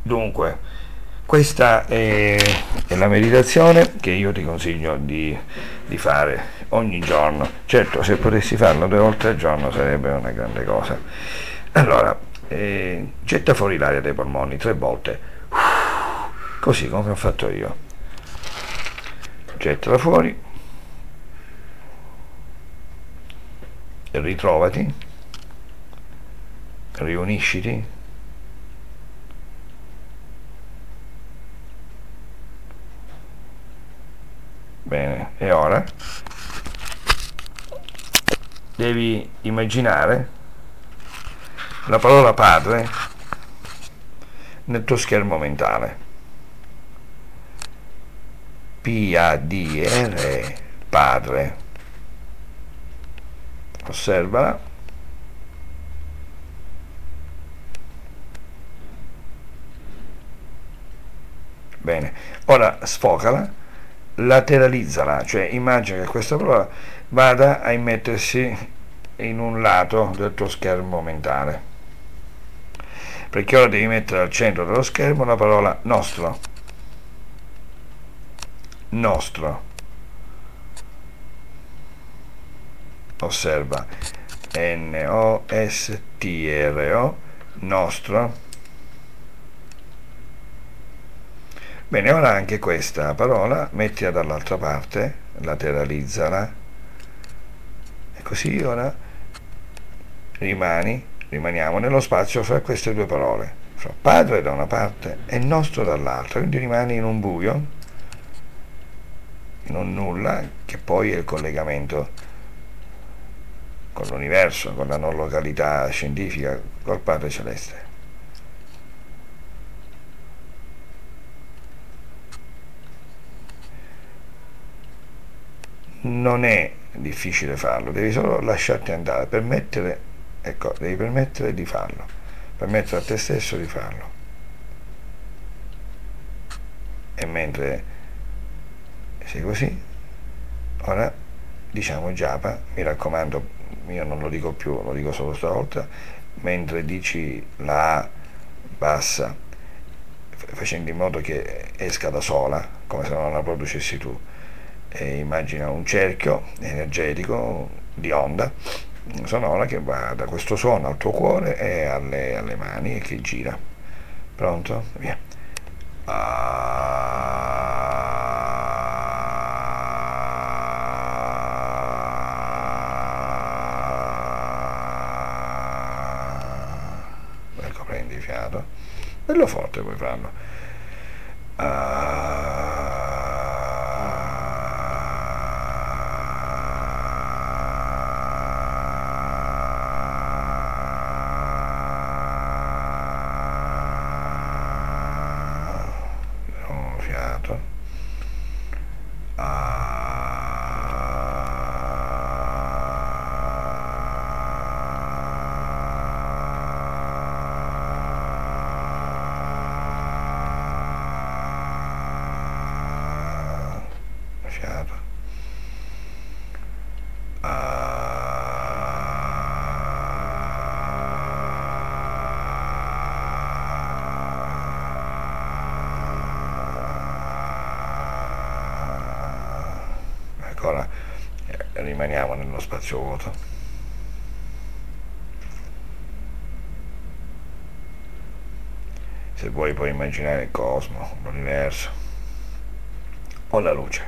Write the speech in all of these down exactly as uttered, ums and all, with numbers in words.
Dunque, questa è, è la meditazione che io ti consiglio di, di fare ogni giorno. Certo, se potessi farlo due volte al giorno sarebbe una grande cosa. Allora, eh, getta fuori l'aria dai polmoni tre volte, così come ho fatto io. Gettala fuori, ritrovati, riunisciti. Bene, e ora devi immaginare la parola padre nel tuo schermo mentale. P A D R, padre. Osservala. Bene, ora sfocala, lateralizzala, cioè immagina che questa parola vada a immettersi in un lato del tuo schermo mentale, perché ora devi mettere al centro dello schermo la parola nostro. Nostro. Osserva, N O S T R O, nostro. Bene, ora anche questa parola mettila dall'altra parte, lateralizzala, e così ora rimani, rimaniamo nello spazio fra queste due parole, fra padre da una parte e nostro dall'altra, quindi rimani in un buio, in un nulla, che poi è il collegamento con l'universo, con la non località scientifica, col Padre Celeste. Non è difficile farlo, devi solo lasciarti andare, permettere, ecco, devi permettere di farlo, permettere a te stesso di farlo. E mentre sei così, ora diciamo japa, mi raccomando, io non lo dico più, lo dico solo stavolta, mentre dici la A bassa, facendo in modo che esca da sola, come se non la producessi tu. E immagina un cerchio energetico di onda sonora che va da questo suono al tuo cuore e alle, alle mani e che gira. Pronto? Via. Ecco, prendi fiato. Bello forte puoi farlo. Fiato. Fiato. Ora eh, rimaniamo nello spazio vuoto. Se vuoi puoi immaginare il cosmo, l'universo, o la luce,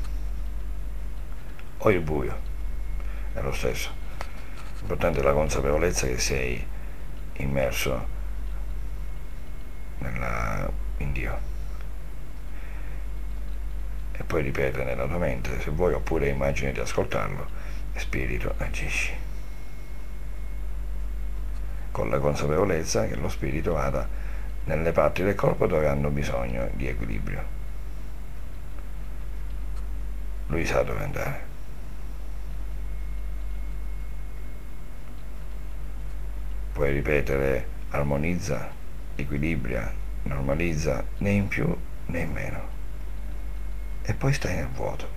o il buio, è lo stesso. L'importante è la consapevolezza che sei immerso nella, in Dio. E poi ripete nella tua mente, se vuoi, oppure immagini di ascoltarlo, e spirito agisci. Con la consapevolezza che lo spirito vada nelle parti del corpo dove hanno bisogno di equilibrio. Lui sa dove andare. Puoi ripetere armonizza, equilibria, normalizza, né in più né in meno. E poi stai nel vuoto.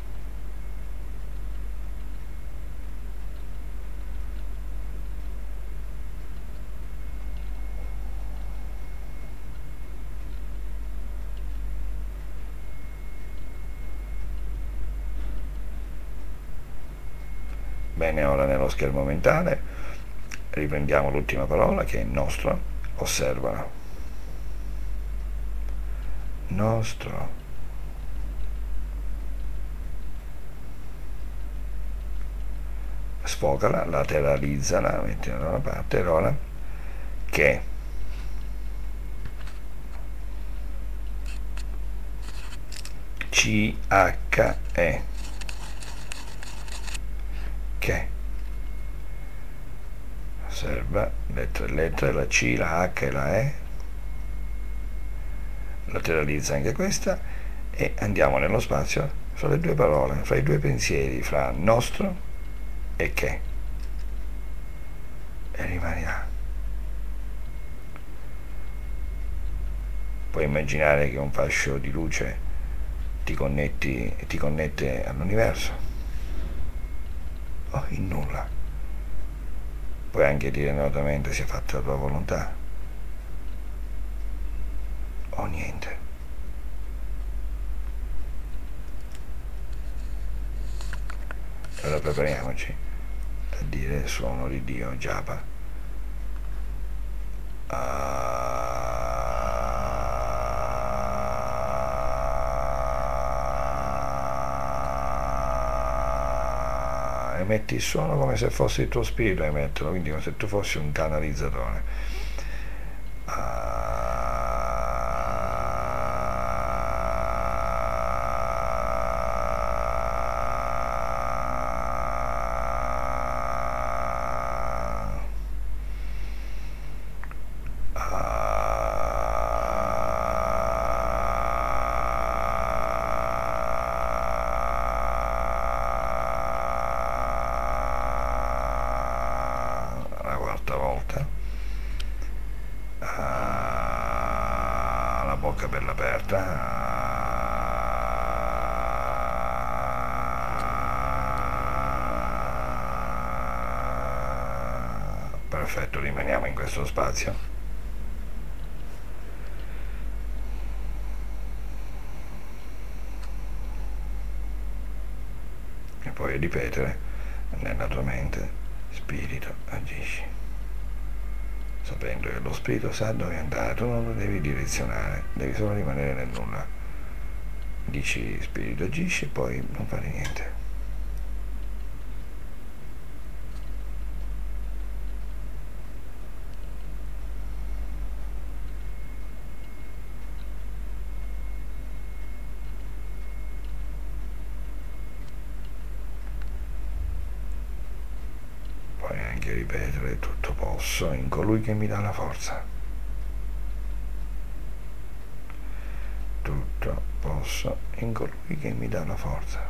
Bene, ora nello schermo mentale riprendiamo l'ultima parola che è nostro, osservala. Nostro. Sfocala, lateralizzala, mettila da una parte, e ora che. C H E. Che. Osserva, lettere e lettere, la C, la H e la E. Lateralizza anche questa e andiamo nello spazio fra le due parole, fra i due pensieri, fra nostro e che. E rimani là. Puoi immaginare che un fascio di luce ti connetti, ti connette all'universo o in nulla. Puoi anche dire nettamente sia fatta la tua volontà o niente. Allora prepariamoci a dire il suono di Dio, Japa. Ah, emetti il suono come se fosse il tuo spirito a emetterlo, quindi come se tu fossi un canalizzatore. Ah, la quarta volta. Ah, la bocca bella aperta. Ah, perfetto, rimaniamo in questo spazio. E poi ripetere nella tua mente: spirito, agisci. Sapendo che lo spirito sa dove andare, tu non lo devi direzionare, devi solo rimanere nel nulla. Dici spirito agisci e poi non fare niente. Puoi anche ripetere: tutto posso in colui che mi dà la forza. Tutto posso in colui che mi dà la forza.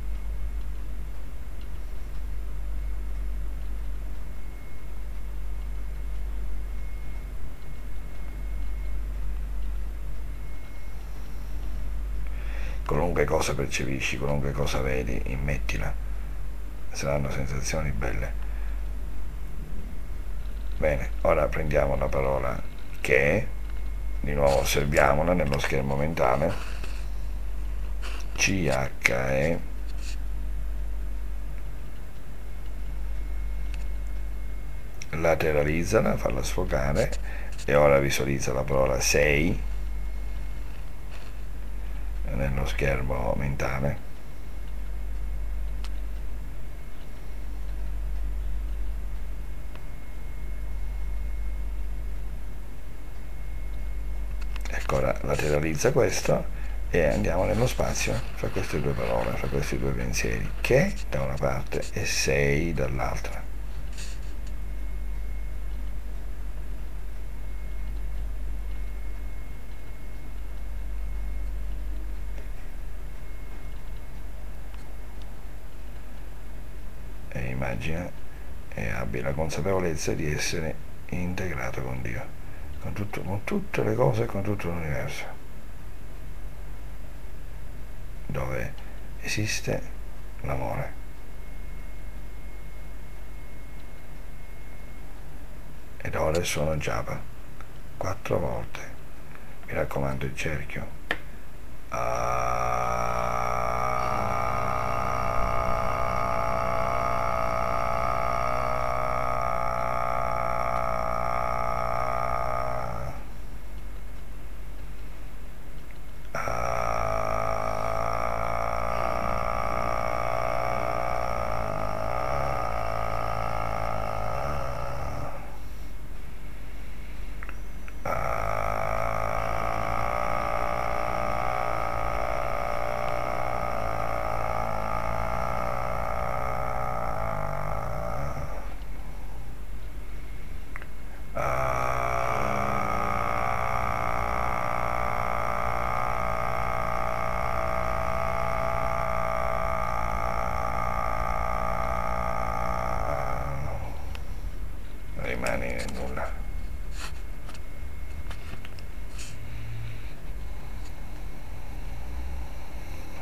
Qualunque cosa percepisci, qualunque cosa vedi, immettila. Saranno sensazioni belle. Bene, ora prendiamo la parola che, di nuovo osserviamola nello schermo mentale. C H E. Lateralizzala, falla sfocare e ora visualizza la parola sei nello schermo mentale. Ecco, ora lateralizza questo e andiamo nello spazio fra queste due parole, fra questi due pensieri, che da una parte e sei dall'altra. E immagina e abbi la consapevolezza di essere integrato con Dio, con, tutto, con tutte le cose e con tutto l'universo, dove esiste l'amore. Ed ora sono Japa, quattro volte. Mi raccomando il cerchio. Ah.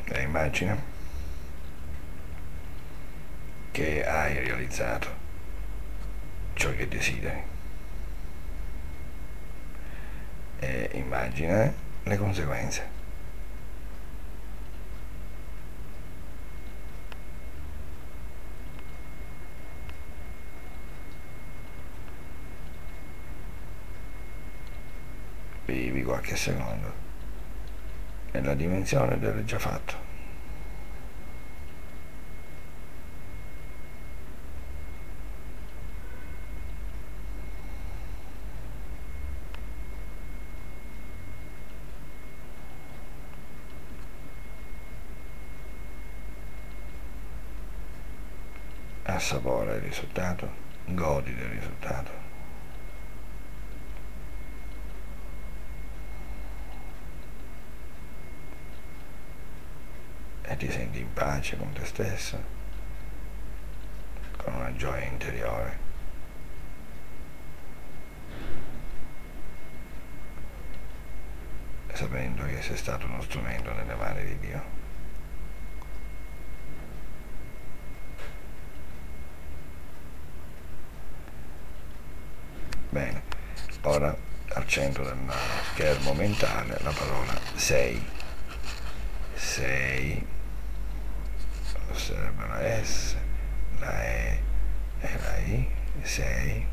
E immagina che hai realizzato ciò che desideri e immagina le conseguenze. Vivi qualche secondo nella dimensione del già fatto. Assapora il risultato, godi del risultato. E ti senti in pace con te stesso, con una gioia interiore. Sapendo che sei stato uno strumento nelle mani di Dio. Bene, ora al centro del schermo mentale la parola sei. Sei, osserva la S, la E e la I, sei.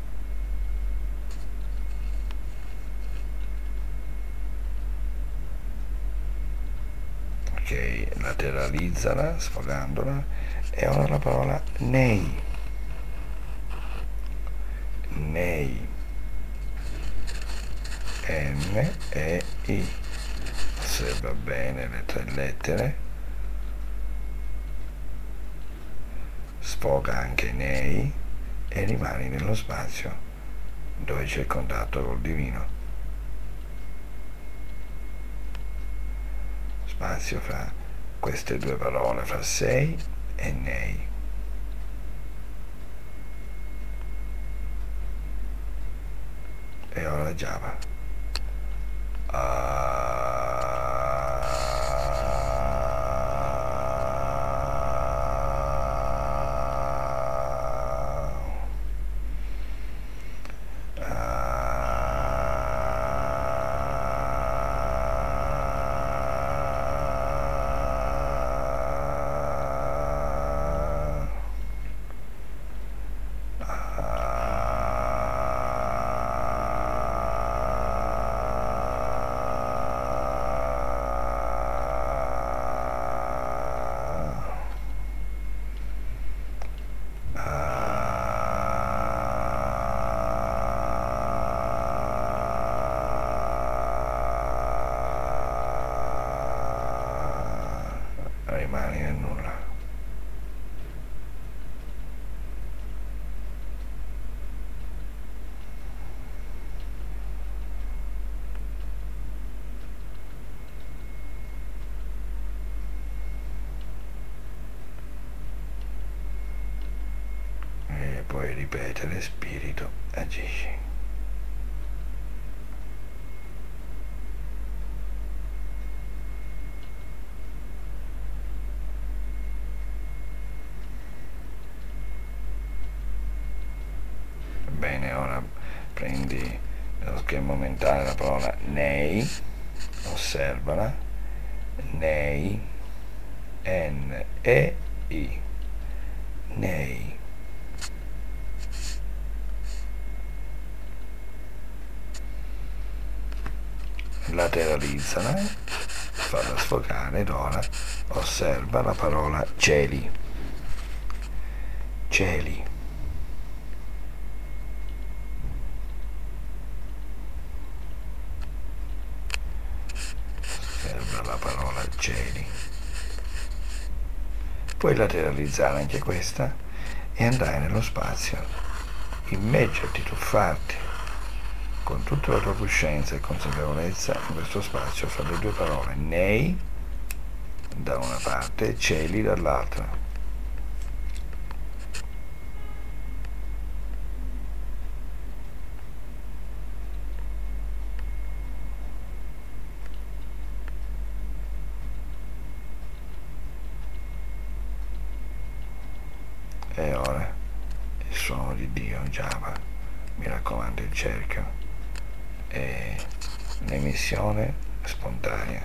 Ok, lateralizzala sfogandola e ora la parola nei. Nei. N e I. Osserva bene le tre lettere. Sfoga anche nei e rimani nello spazio dove c'è il contatto col divino. Spazio fra queste due parole, fra sei e nei. E ora Java. Uh, rimani nel nulla. E puoi ripetere, spirito agisci. Bene, ora prendi nello schermo mentale la parola nei, osservala, nei, N E I, nei. Lateralizzala, falla sfocare ed ora osserva la parola cieli. Cieli. Osserva la parola cieli. Puoi lateralizzare anche questa e andare nello spazio, immergerti, tuffarti con tutta la tua coscienza e consapevolezza in questo spazio fra le due parole nei da una parte e cieli dall'altra. E ora il suono di Dio, Java, mi raccomando il cerchio, e l'emissione spontanea.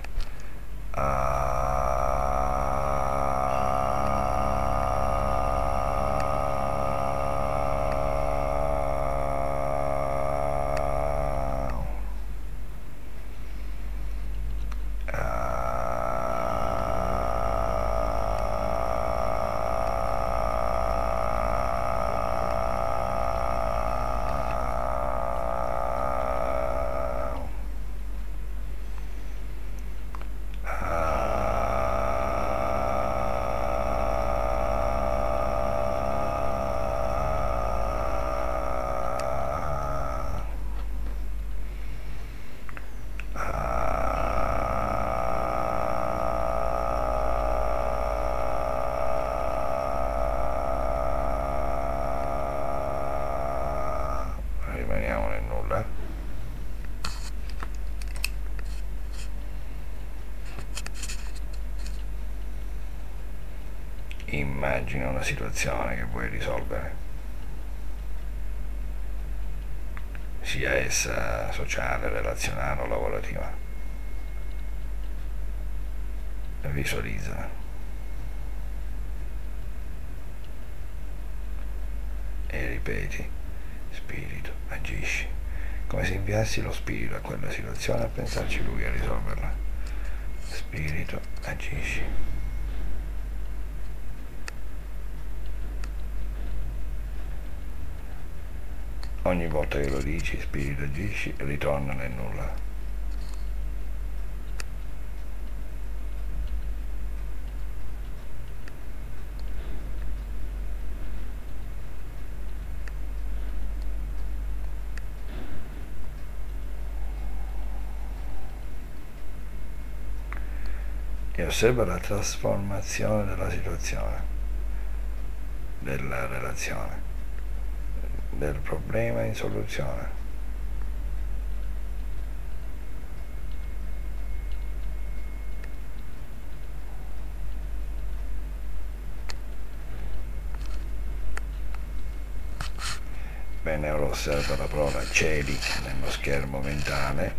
Rimaniamo nel nulla. Immagina una situazione che vuoi risolvere, sia essa sociale, relazionale o lavorativa. Visualizza e ripeti: spirito, agisci, come se inviassi lo spirito a quella situazione a pensarci lui a risolverla. Spirito, agisci. Ogni volta che lo dici, spirito, agisci, ritorna nel nulla. E osserva la trasformazione della situazione, della relazione, del problema in soluzione. Bene, ora osserva la parola cieli nello schermo mentale.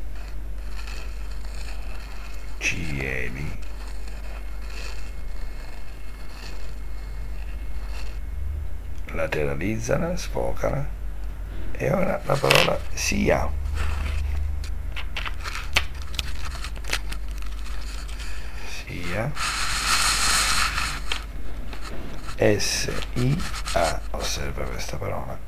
Cieli. Lateralizzala, sfocala. E ora la parola sia. Sia. S I A. Osserva questa parola.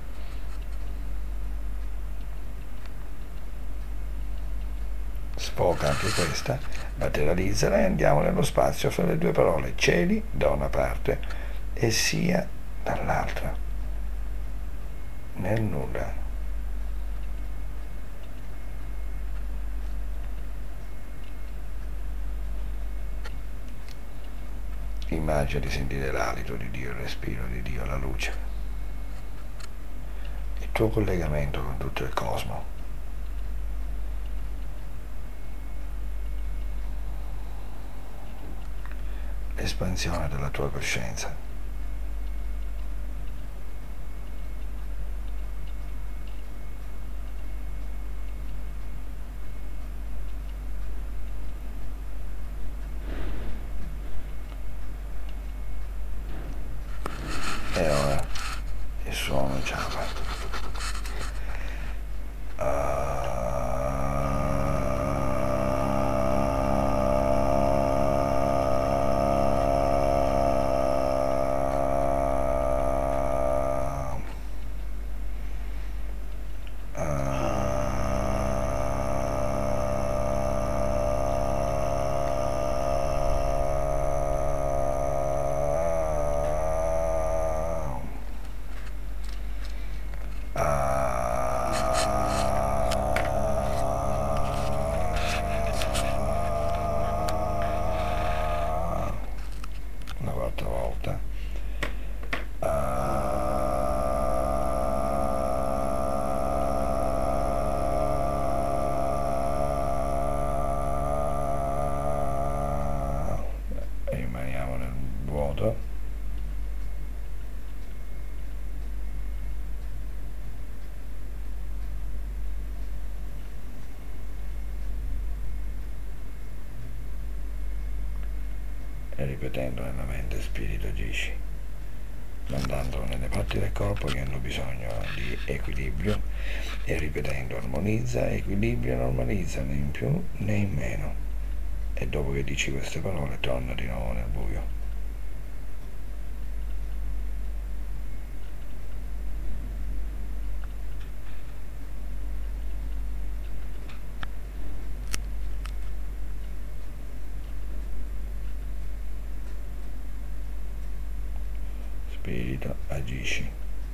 Sfoca anche questa, lateralizzala e andiamo nello spazio fra le due parole, cieli da una parte e sia dall'altra, nel nulla. Immagina di sentire l'alito di Dio, il respiro di Dio, la luce, il tuo collegamento con tutto il cosmo. L'espansione della tua coscienza. E ora il suono Java. e ripetendo nella mente spirito agisci, mandandolo nelle parti del corpo che hanno bisogno di equilibrio e ripetendo armonizza, equilibria, normalizza, né in più né in meno. E dopo che dici queste parole torna di nuovo nel buio. Spirito agisci.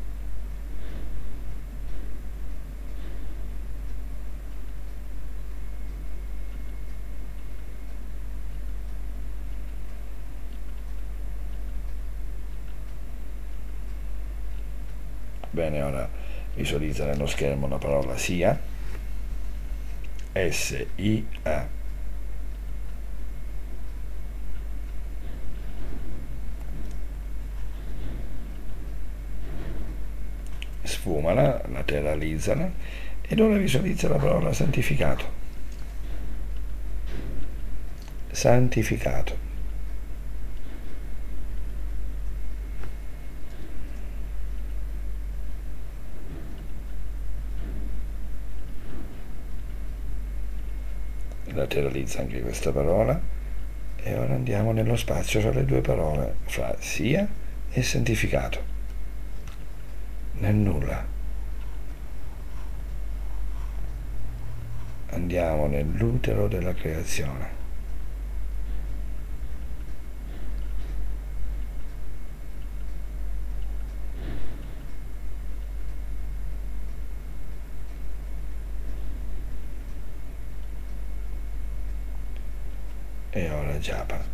Bene, ora visualizza nello schermo la parola sia, S I A. Sfumala, lateralizzala ed ora visualizza la parola santificato. Santificato. Lateralizza anche questa parola e ora andiamo nello spazio tra le due parole, fra sia e santificato, nel nulla. Andiamo nell'utero della creazione. E ora japa.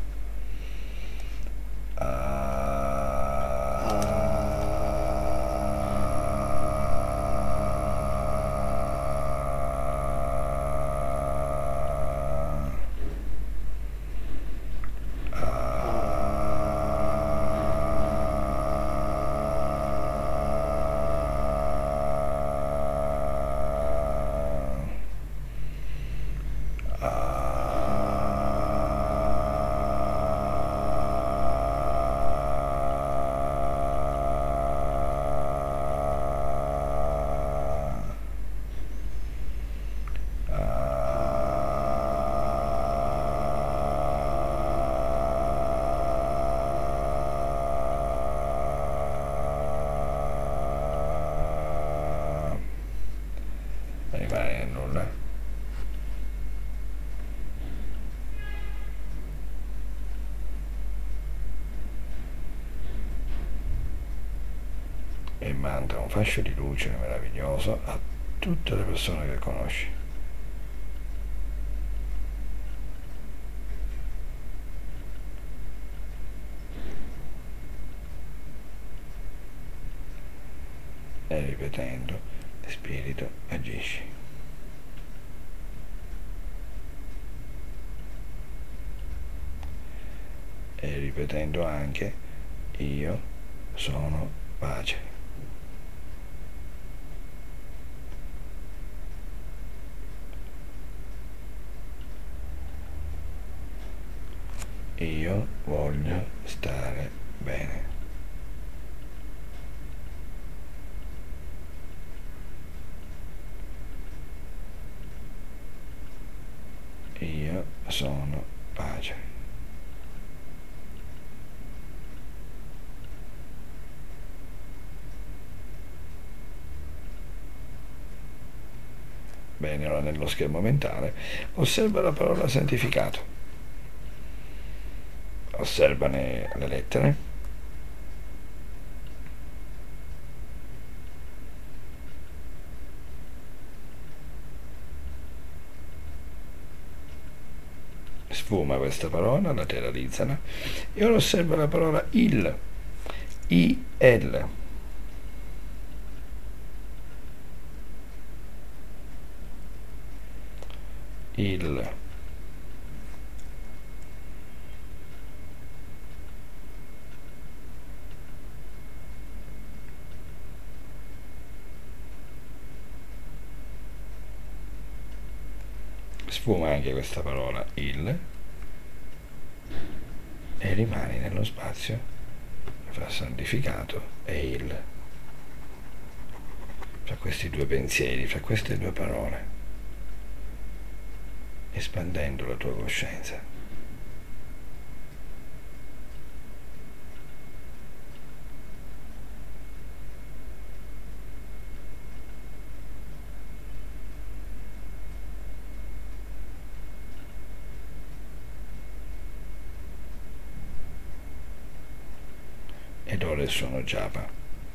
Rimane nel nulla. E manda un fascio di luce meraviglioso a tutte le persone che conosci. E ripetendo, spirito agisci. E ripetendo anche, io sono pace. Io voglio stare bene. Io sono pace. Bene, ora nello schermo mentale osserva la parola santificato. Osservane le lettere. Sfuma questa parola, lateralizzala e ora osserva la parola il, I L. Il. Sfuma anche questa parola il. e rimani nello spazio fra santificato e il, fra questi due pensieri, fra queste due parole, espandendo la tua coscienza. Ed ora il suono japa.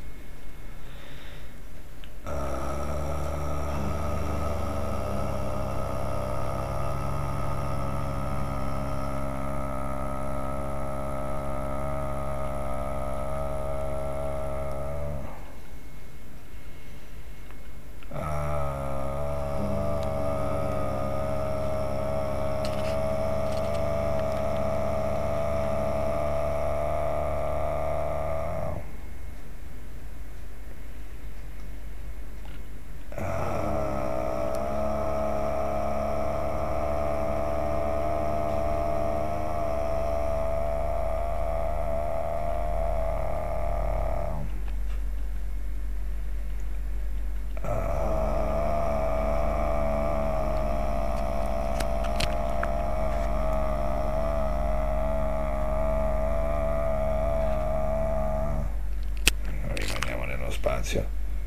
Spazio,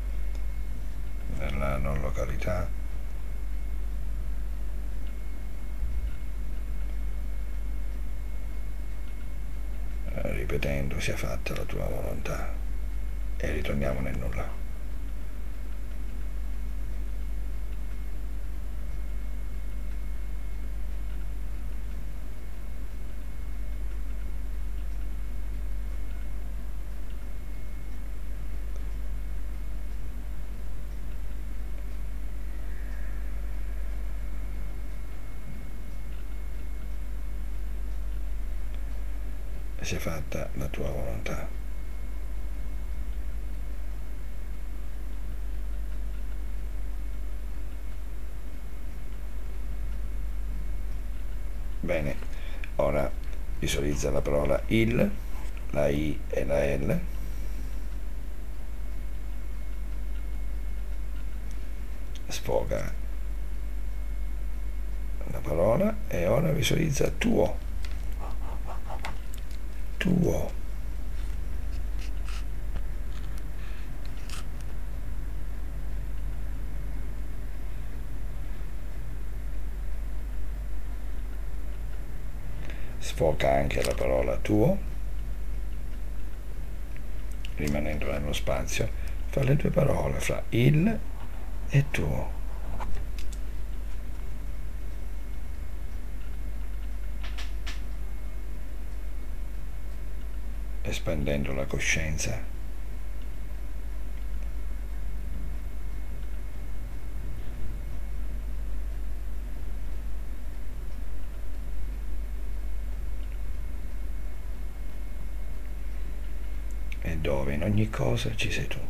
nella non località, ripetendo sia fatta la tua volontà, e ritorniamo nel nulla. Sia fatta la tua volontà. Bene, ora visualizza la parola il, la I e la L. Sfoga la parola e ora visualizza tuo. Tuo. Sfoca anche la parola tuo, rimanendo nello spazio fra le due parole, fra il e tuo. Espandendo la coscienza. E dove in ogni cosa ci sei tu.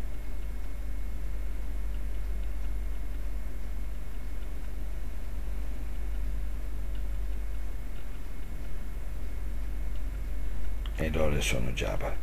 Ed ora sono japa.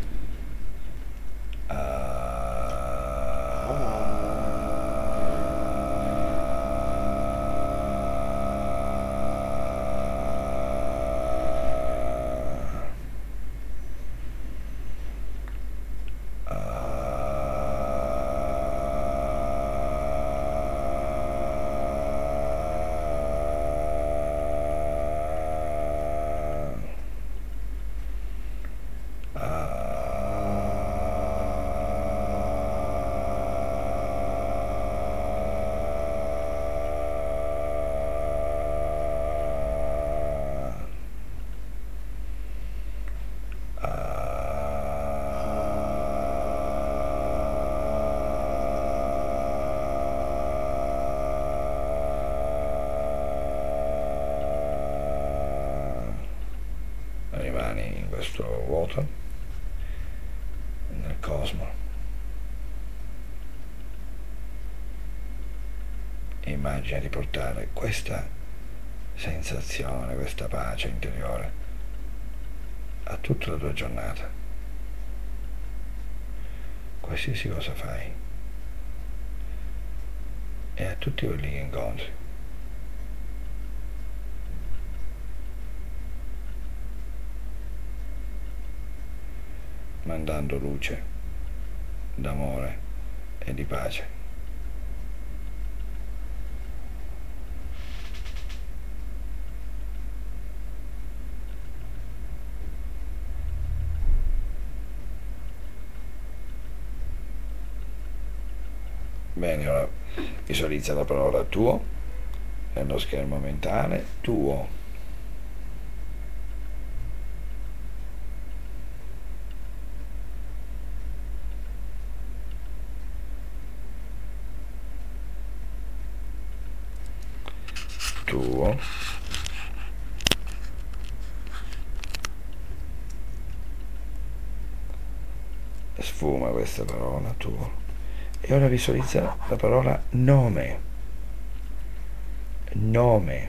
Rimani in questo vuoto nel cosmo. Immagina di portare questa sensazione, questa pace interiore a tutta la tua giornata, qualsiasi cosa fai e a tutti quelli che incontri. Mandando luce d'amore e di pace. Bene, ora visualizza la parola tuo nello schermo mentale, tuo. Tuo. Sfuma questa parola, tuo. E ora visualizza la parola nome. Nome.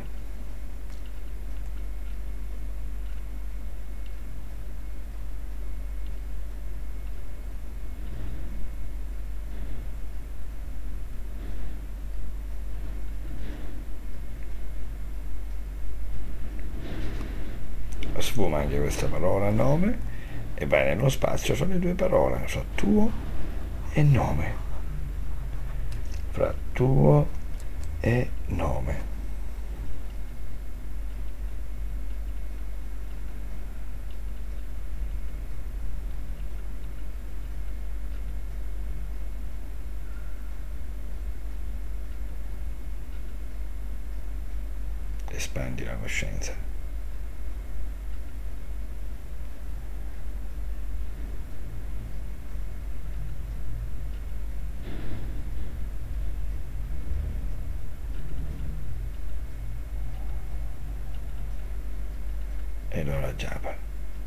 Sfuma anche questa parola nome e vai nello spazio fra le due parole, fra tuo e nome. Fra tuo e nome. Espandi la coscienza. E ora japa.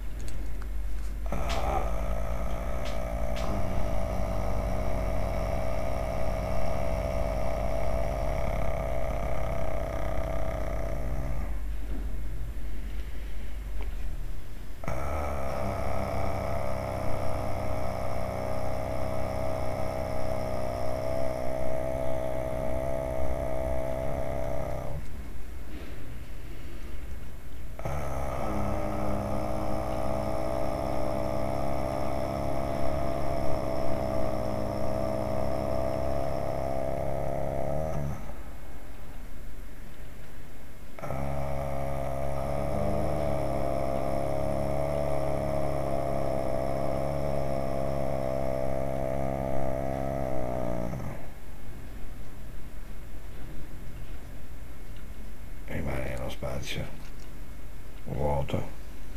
Rimane nello spazio vuoto.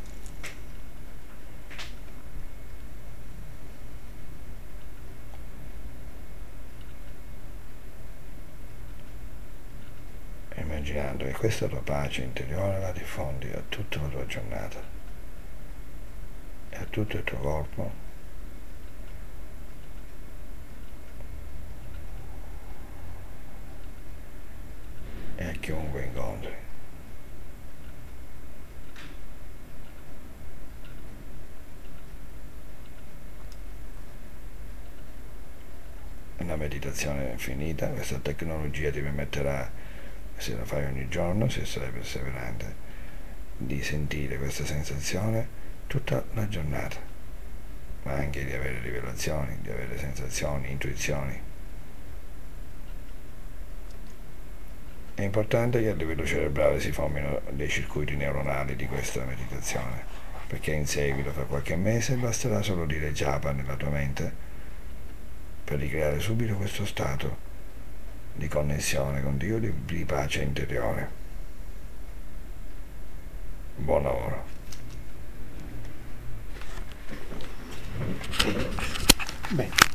Immaginando che questa tua pace interiore la diffondi a tutta la tua giornata e a tutto il tuo corpo e a chiunque incontri. La meditazione è finita, questa tecnologia ti permetterà, se la fai ogni giorno, se sarai perseverante, di sentire questa sensazione tutta la giornata, ma anche di avere rivelazioni, di avere sensazioni, intuizioni. È importante che a livello cerebrale si formino dei circuiti neuronali di questa meditazione, perché in seguito, fra qualche mese, basterà solo dire japa nella tua mente per ricreare subito questo stato di connessione con Dio, di, di pace interiore. Buon lavoro. Bene.